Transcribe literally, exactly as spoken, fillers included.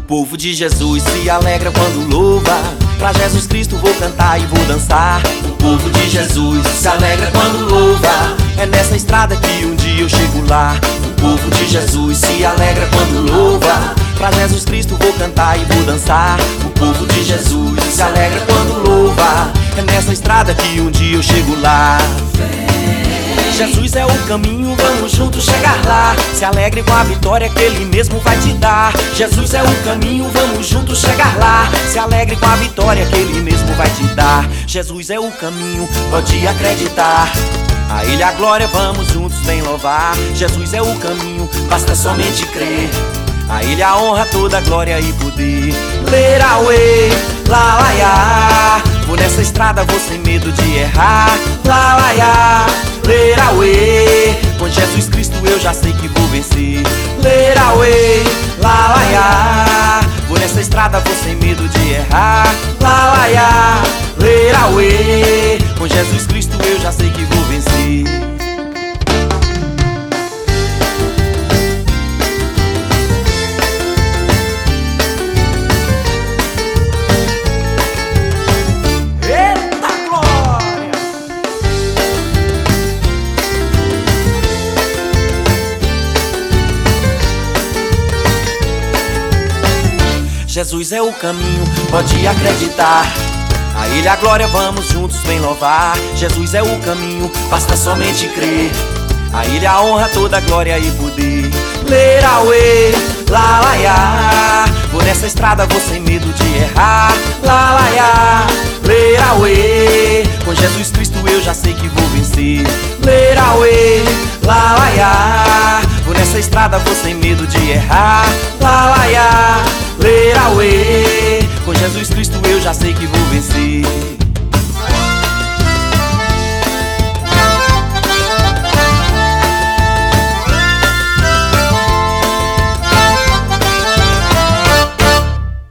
povo de Jesus se alegra quando louva. Pra Jesus Cristo vou cantar e vou dançar. O povo de Jesus se alegra quando louva. É nessa estrada que um dia eu chego lá. O povo de Jesus se alegra quando louva. Pra Jesus Cristo vou cantar e vou dançar. O povo de Jesus se alegra quando louva. É nessa estrada que um dia eu chego lá. Jesus é o caminho, vamos juntos chegar lá. Se alegre com a vitória que Ele mesmo vai te dar. Jesus é o caminho, vamos juntos chegar lá. Se alegre com a vitória que Ele mesmo vai te dar. Jesus é o caminho, pode acreditar. A Ele a glória, vamos juntos bem louvar. Jesus é o caminho, basta somente crer. A Ele a honra, toda a glória e poder. Lerauê, lalaiá. Vou nessa estrada, vou sem medo de errar. Lalaiá, lerauê. Com Jesus Cristo eu já sei que vou vencer. Lerauê, lalaiá. Vou nessa estrada, vou sem medo de errar. Lalaiá, lerauê. Com Jesus Cristo eu já sei que vou vencer. Jesus é o caminho, pode acreditar. A Ele a glória, vamos juntos bem louvar. Jesus é o caminho, basta somente crer. A Ele a honra, toda a glória e poder. Lerauê, lalaiá. Vou nessa estrada, vou sem medo de errar. Lalaiá, lerauê. Com Jesus Cristo eu já sei que vou vencer. Lerauê, lalaiá. Vou nessa estrada, vou sem medo de errar. Lalaiá, lerauê. Com Jesus Cristo eu já sei que vou vencer.